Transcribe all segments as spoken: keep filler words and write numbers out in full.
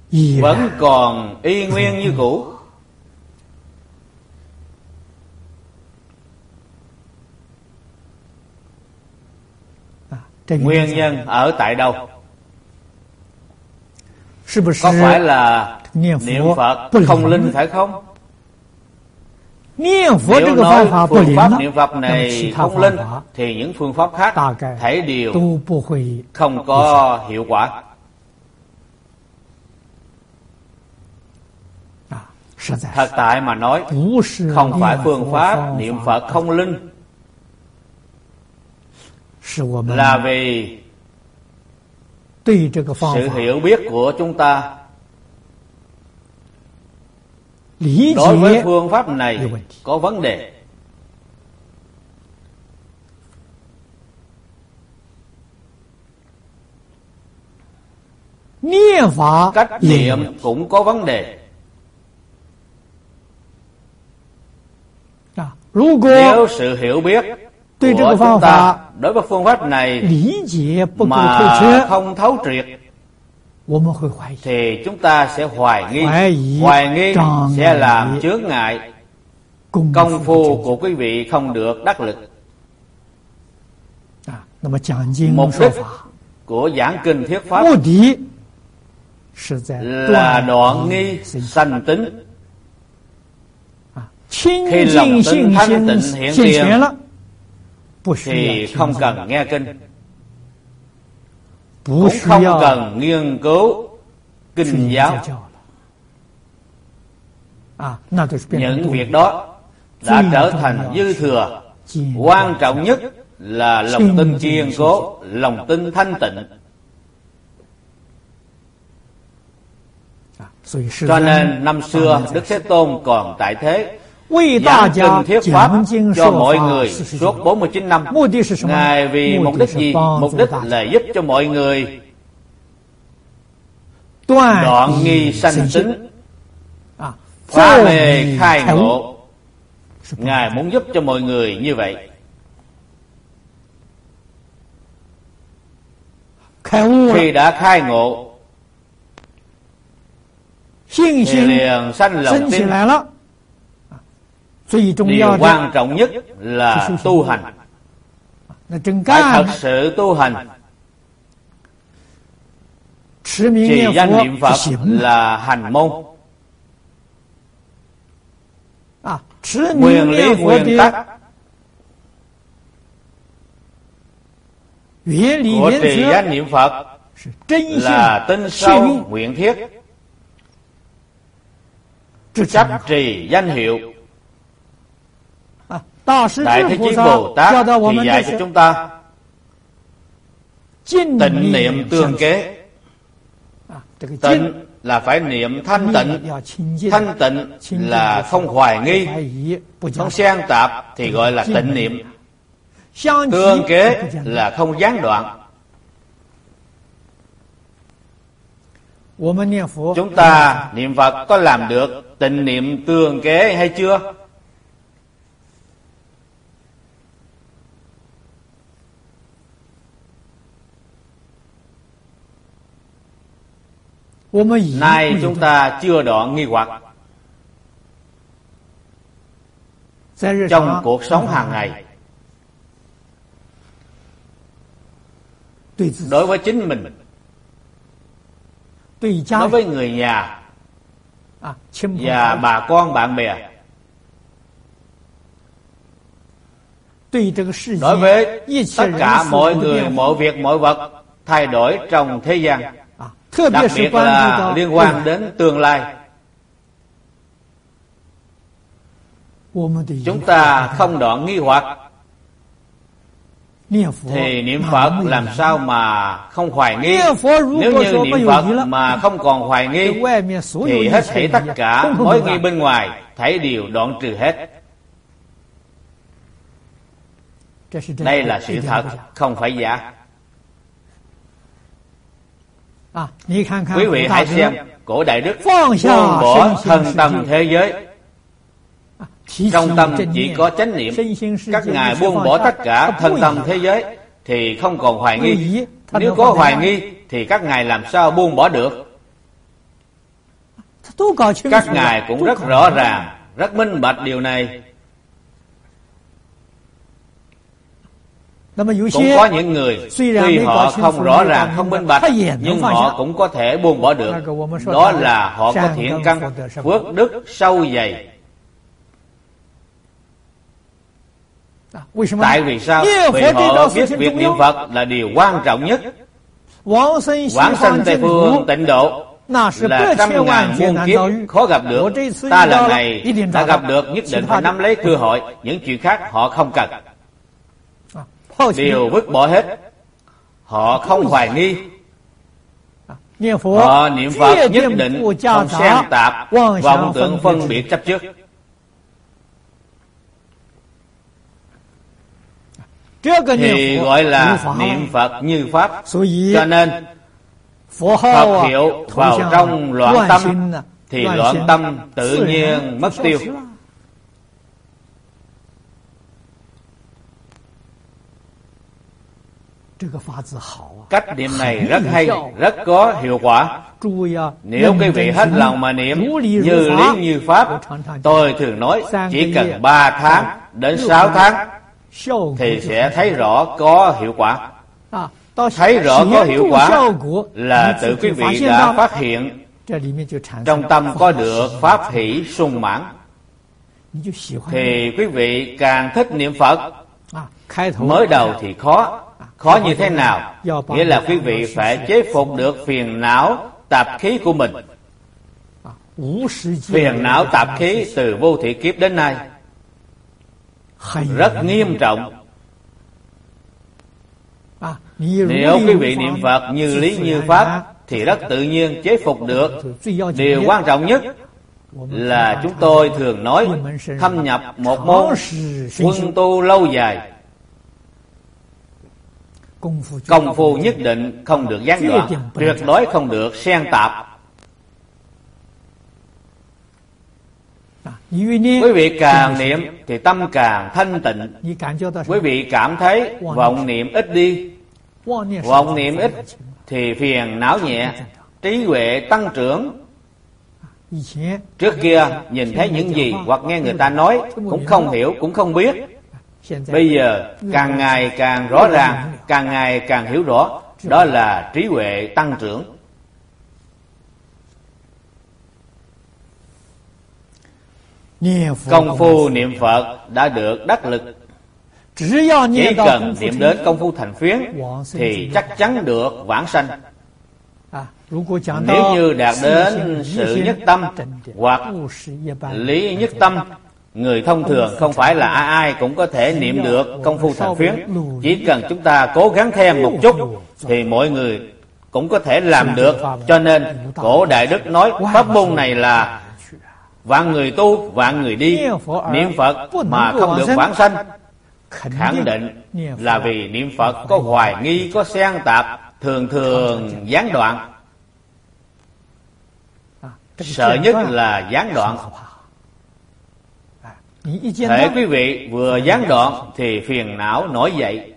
vẫn còn y nguyên như cũ. Nguyên nhân ở tại đâu? Có phải là niệm Phật không linh phải không? Nếu nói phương pháp niệm Phật này không linh thì những phương pháp khác thể đều không có hiệu quả. Thật tại mà nói, không phải phương pháp niệm Phật không linh, là vì sự hiểu biết của chúng ta đối với phương pháp này có vấn đề. Cách niệm cũng có vấn đề. Nếu sự hiểu biết của chúng ta đối với phương pháp này mà không thấu triệt thì chúng ta sẽ hoài nghi. Hoài nghi sẽ làm chướng ngại công phu của quý vị không được đắc lực. Mục đích của giảng kinh thuyết pháp là đoạn nghi sanh tính. Khi lòng tin thanh tịnh hiện tiền thì không cần nghe kinh, cũng không cần nghiên cứu kinh giáo. Những việc đó đã trở thành dư thừa. Quan trọng nhất là lòng tin kiên cố, lòng tin thanh tịnh. Cho nên năm xưa Đức Thế Tôn còn tại thế, giảng kinh thuyết pháp cho mọi người suốt bốn mươi chín năm. Ngài vì mục đích gì? Mục đích là giúp cho mọi người đoạn nghi sanh tính, phá mê khai ngộ. Ngài muốn giúp cho mọi người như vậy. Khi đã khai ngộ thì liền sanh lòng tin. Điều quan trọng nhất là tu hành, phải thật sự tu hành. Trì danh niệm Phật là hành môn. Nguyên lý nguyên tắc của trì danh niệm Phật là tin sâu nguyện thiết, chấp trì danh hiệu. Đại Thế Chí Bồ Tát thì dạy cho chúng ta tịnh niệm tương kế. Tịnh là phải niệm thanh tịnh. Thanh tịnh là không hoài nghi, không xen tạp thì gọi là tịnh niệm. Tương kế là không gián đoạn. Chúng ta niệm Phật có làm được tịnh niệm tương kế hay chưa? Nay chúng ta chưa đoạn nghi hoặc. Trong cuộc sống hàng ngày, đối với chính mình, đối với người nhà và bà con bạn bè, đối với tất cả mọi người, mọi việc, mọi vật thay đổi trong thế gian, đặc biệt là liên quan đến tương lai. Chúng ta không đoạn nghi hoặc thì niệm Phật làm sao mà không hoài nghi? Nếu như niệm Phật mà không còn hoài nghi thì hết thảy tất cả mối nghi bên ngoài thảy đều đoạn trừ hết. Đây là sự thật, không phải giả. Quý vị hãy xem cổ Đại Đức buông bỏ thân tâm thế giới, trong tâm chỉ có chánh niệm. Các ngài buông bỏ tất cả thân tâm thế giới thì không còn hoài nghi. Nếu có hoài nghi thì các ngài làm sao buông bỏ được? Các ngài cũng rất rõ ràng, rất minh bạch điều này. Cũng có những người tuy họ không rõ ràng, không minh bạch, nhưng họ cũng có thể buông bỏ được. Đó là họ có thiện căn, phước đức sâu dày. Tại vì sao? Vì họ biết việc niệm Phật là điều quan trọng nhất. Vãng sanh Tây Phương tịnh độ là trăm ngàn muôn kiếp khó gặp được. Ta lần này đã gặp được, nhất định phải nắm lấy cơ hội. Những chuyện khác họ không cần, đều vứt bỏ hết. Họ không hoài nghi. Họ niệm Phật nhất định không xen tạp vọng tưởng phân biệt chấp trước. Thì gọi là niệm Phật như Pháp. Cho nên Phật hiệu vào trong loạn tâm thì loạn tâm tự nhiên mất tiêu. Cách niệm này rất hay, rất có hiệu quả. Nếu quý vị hết lòng mà niệm như lý như Pháp, tôi thường nói chỉ cần ba tháng đến sáu tháng thì sẽ thấy rõ có hiệu quả. Thấy rõ có hiệu quả là tự quý vị đã phát hiện trong tâm có được pháp hỷ sung mãn, thì quý vị càng thích niệm Phật. Mới đầu thì khó. Khó như thế nào? Nghĩa là quý vị phải chế phục được phiền não tạp khí của mình. Phiền não tạp khí từ vô thị kiếp đến nay rất nghiêm trọng. Nếu quý vị niệm Phật như lý như Pháp thì rất tự nhiên chế phục được. Điều quan trọng nhất là chúng tôi thường nói thâm nhập một môn, quân tu lâu dài. Công phu nhất định không được gián đoạn, tuyệt đối không được xen tạp. Quý vị càng niệm thì tâm càng thanh tịnh. Quý vị cảm thấy vọng niệm ít đi. Vọng niệm ít thì phiền não nhẹ, trí huệ tăng trưởng. Trước kia nhìn thấy những gì hoặc nghe người ta nói cũng không hiểu, cũng không biết. Bây giờ càng ngày càng rõ ràng, càng ngày càng hiểu rõ. Đó là trí huệ tăng trưởng. Công phu niệm Phật đã được đắc lực. Chỉ cần niệm đến công phu thành phiến thì chắc chắn được vãng sanh. Nếu như đạt đến sự nhất tâm hoặc lý nhất tâm, người thông thường không phải là ai ai cũng có thể niệm được công phu thành phiến. Chỉ cần chúng ta cố gắng thêm một chút thì mọi người cũng có thể làm được. Cho nên cổ Đại Đức nói pháp môn này là vạn người tu, vạn người đi. Niệm Phật mà không được vãng sanh, khẳng định là vì niệm Phật có hoài nghi, có xen tạp, thường thường gián đoạn. Sợ nhất là gián đoạn. Thể quý vị vừa gián đoạn thì phiền não nổi dậy.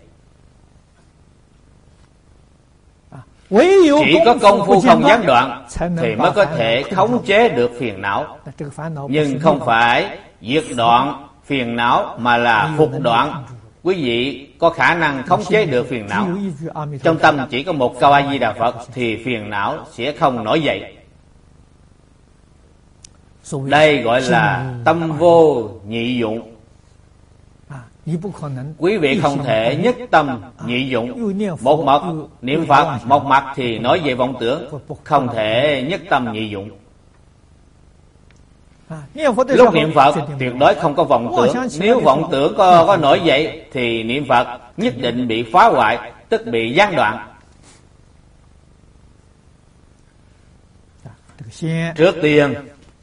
Chỉ có công phu không gián đoạn thì mới có thể khống chế được phiền não. Nhưng không phải diệt đoạn phiền não mà là phục đoạn. Quý vị có khả năng khống chế được phiền não. Trong tâm chỉ có một câu A Di Đà Phật thì phiền não sẽ không nổi dậy. Đây gọi là tâm vô nhị dụng. Quý vị không thể nhất tâm nhị dụng. Một mật niệm Phật, một mặt thì nói về vọng tưởng, không thể nhất tâm nhị dụng. Lúc niệm Phật tuyệt đối không có vọng tưởng. Nếu vọng tưởng có, có nổi dậy thì niệm Phật nhất định bị phá hoại, tức bị gián đoạn. Trước tiên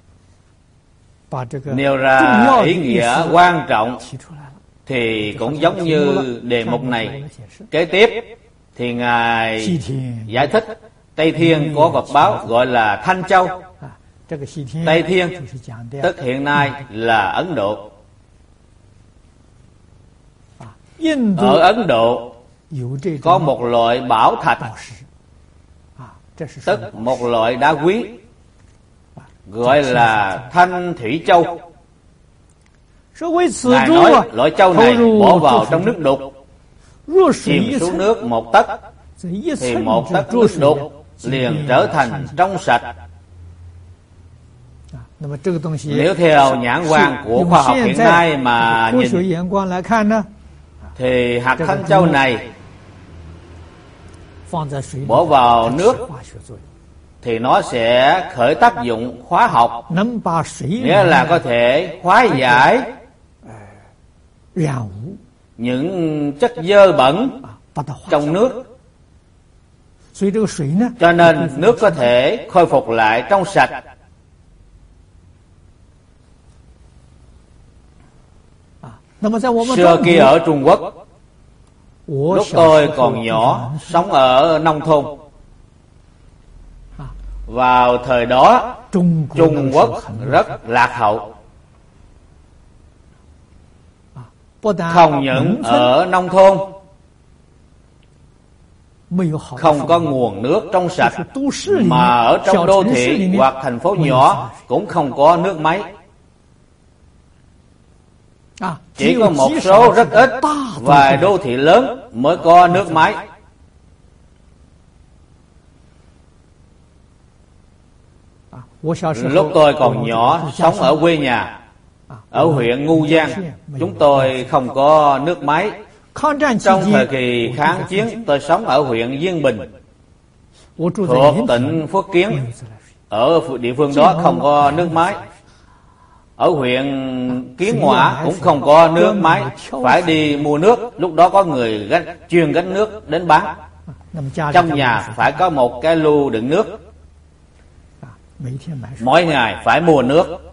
nêu ra ý nghĩa quan trọng thì cũng giống như đề mục này. Kế tiếp thì Ngài giải thích Tây Thiên có vật báo gọi là Thanh Châu. Tây Thiên tức hiện nay là Ấn Độ. Ở Ấn Độ có một loại bảo thạch, tức một loại đá quý, gọi là Thanh Thủy Châu. Ngài nói loại châu này bỏ vào trong nước đục, chìm xuống nước một tấc, thì một tấc nước đục liền trở thành trong sạch. Nếu theo nhãn quan của khoa học hiện nay mà nhìn, thì hạt thanh châu này bỏ vào nước thì nó sẽ khởi tác dụng hóa học, nghĩa là có thể hóa giải những chất dơ bẩn trong nước, cho nên nước có thể khôi phục lại trong sạch. Xưa kia ở Trung Quốc, lúc tôi còn nhỏ sống ở nông thôn, vào thời đó Trung Quốc rất lạc hậu. Không những ở nông thôn không có nguồn nước trong sạch, mà ở trong đô thị hoặc thành phố nhỏ cũng không có nước máy. Chỉ có một số rất ít vài đô thị lớn mới có nước máy. Lúc tôi còn nhỏ sống ở quê nhà, ở huyện Ngu Giang, chúng tôi không có nước máy. Trong thời kỳ kháng chiến, tôi sống ở huyện Diên Bình, thuộc tỉnh Phước Kiến. Ở địa phương đó không có nước máy. Ở huyện Kiến Hòa cũng không có nước máy, phải đi mua nước. Lúc đó có người gánh, chuyên gánh nước đến bán. Trong nhà phải có một cái lu đựng nước, mỗi ngày phải mua nước.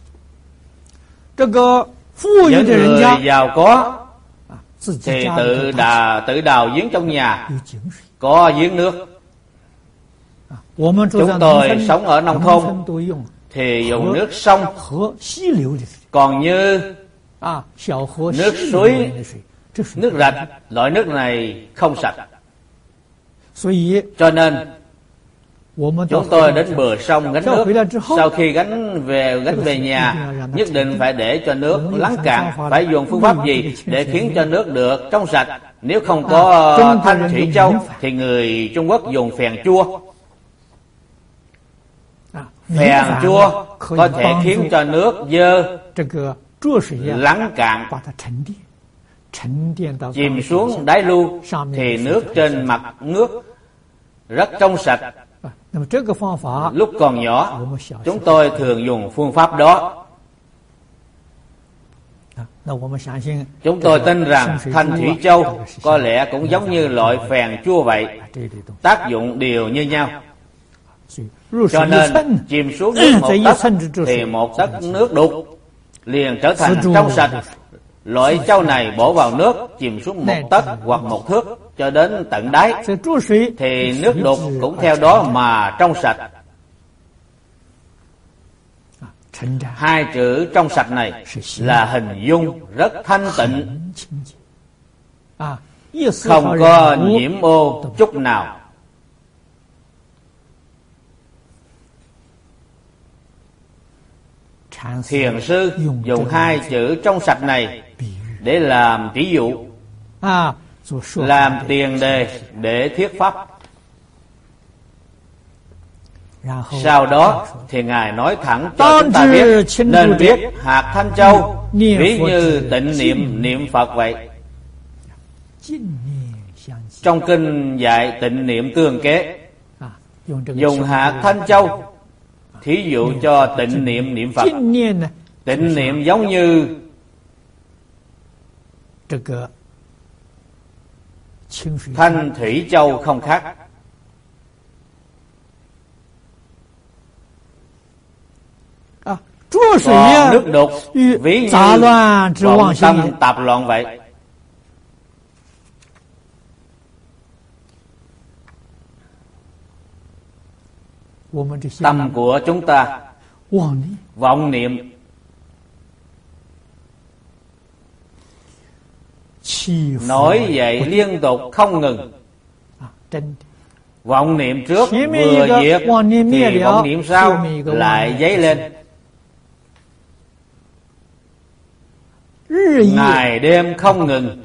Những người giàu có thì tự đào, tự đào giếng trong nhà, có giếng nước. Chúng tôi sống ở nông thôn thì dùng nước sông, còn như nước suối, nước rạch, loại nước này không sạch. Cho nên chúng tôi đến bờ sông gánh nước. Sau khi gánh về gánh về nhà, nhất định phải để cho nước lắng cạn. Phải dùng phương pháp gì để khiến cho nước được trong sạch? Nếu không có Thanh Thủy Châu thì người Trung Quốc dùng phèn chua. Phèn chua có thể khiến cho nước dơ lắng cạn, chìm xuống đáy lu, thì nước trên mặt nước rất trong sạch. Lúc còn nhỏ, chúng tôi thường dùng phương pháp đó. Chúng tôi tin rằng Thanh Thủy Châu có lẽ cũng giống như loại phèn chua vậy, tác dụng đều như nhau. Cho nên chìm xuống nước một tấc thì một tấc nước đục liền trở thành trong sạch. Loại châu này bỏ vào nước, chìm xuống một tấc hoặc một thước cho đến tận đáy, thì nước đục cũng theo đó mà trong sạch. Hai chữ trong sạch này là hình dung rất thanh tịnh, không có nhiễm ô chút nào. Thiền sư dùng hai chữ trong sạch này để làm ví dụ, làm tiền đề để thuyết pháp. Sau đó thì Ngài nói thẳng cho chúng ta biết, nên biết hạt Thanh Châu ví như tịnh niệm niệm Phật vậy. Trong kinh dạy tịnh niệm tương kế, dùng hạt Thanh Châu thí dụ cho tịnh niệm niệm Phật. Tịnh niệm giống như Thanh Thủy Châu không khác. Còn nước đục ví như vọng tâm tạp loạn vậy. Tâm của chúng ta vọng niệm, nổi dậy liên tục không ngừng, Vọng niệm trước vừa diệt thì vọng niệm sau lại dấy lên. Ngày đêm không ngừng.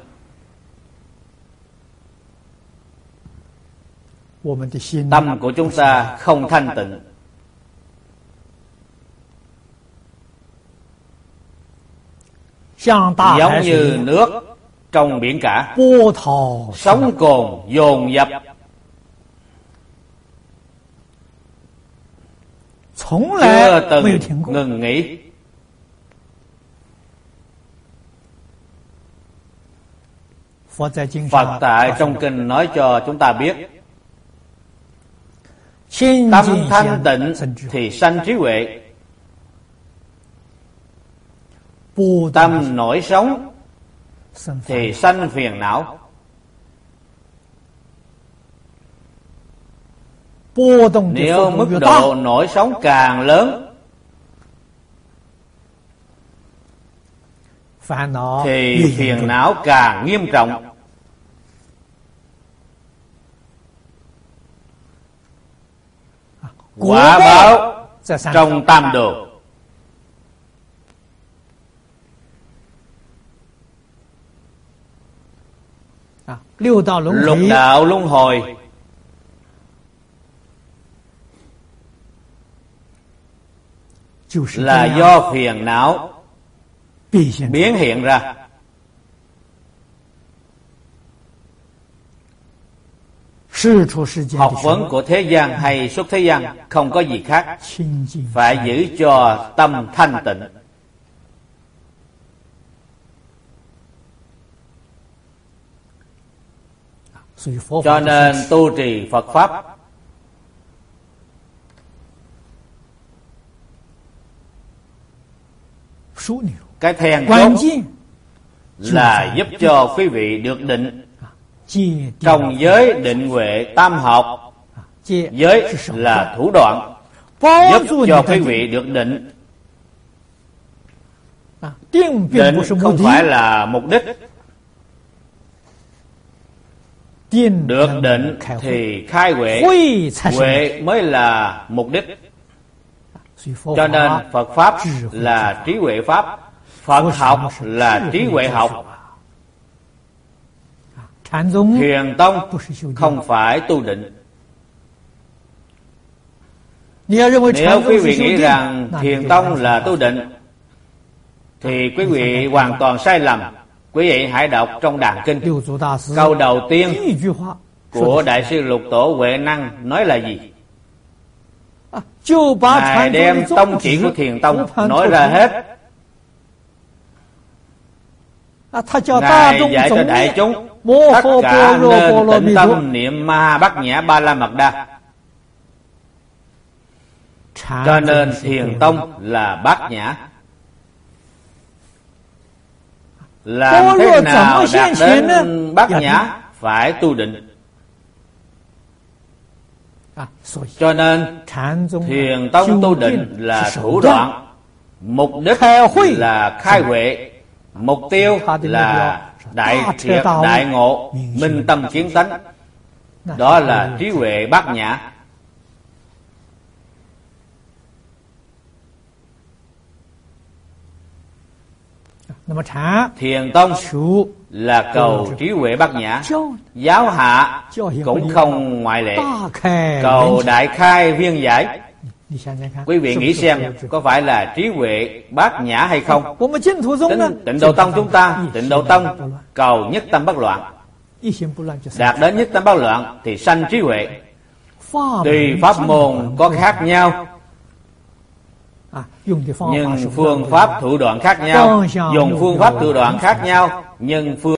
Tâm của chúng ta không thanh tịnh, giống như nước trong biển cả, sóng cồn dồn dập, chưa từng ngừng nghỉ. Phật tại trong kinh nói cho chúng ta biết, tâm thanh tịnh thì sanh trí huệ, tâm nổi sóng thì sanh phiền não. Nếu mức độ nổi sóng càng lớn thì phiền não càng nghiêm trọng. Quả báo trong tam đồ. Lục đạo luân hồi là do phiền não biến hiện ra. Học vấn của thế gian hay xuất thế gian không có gì khác, phải giữ cho tâm thanh tịnh. Cho nên tu trì Phật Pháp cái then chốt là giúp cho quý vị được định. Trong giới định huệ tam học, giới là thủ đoạn giúp cho quý vị được định. Định không phải là mục đích. Được định thì khai huệ, huệ mới là mục đích. Cho nên Phật Pháp là trí huệ Pháp, Phật học là trí huệ học. Thiền tông không phải tu định. Nếu quý vị nghĩ rằng thiền tông là tu định thì quý vị hoàn toàn sai lầm. Quý vị hãy đọc trong Đàn Kinh, câu đầu tiên của Đại sư Lục Tổ Huệ Năng nói là gì? Ngài đem tông chỉ của thiền tông nói ra hết. Ngài dạy cho đại chúng tất cả nên tịnh tâm niệm Ma Bát Nhã Ba La Mật Đa. Cho nên thiền tông là bát nhã. Làm thế nào đạt đến bát nhã? Phải tu định. Cho nên thiền tông tu định là thủ đoạn, mục đích là khai huệ, mục tiêu là đại triệt đại ngộ, minh tâm kiến tánh. Đó là trí huệ bát nhã. Thiền tông là cầu trí huệ bát nhã. Giáo hạ cũng không ngoại lệ, cầu đại khai viên giải. Quý vị nghĩ xem, có phải là trí huệ bát nhã hay không? Tịnh, tịnh Độ Tông chúng ta, Tịnh Độ Tông cầu nhất tâm bất loạn. Đạt đến nhất tâm bất loạn thì sanh trí huệ. Tùy pháp môn có khác nhau, nhưng phương pháp thủ đoạn khác nhau. Dùng phương pháp thủ đoạn khác nhau, nhưng phương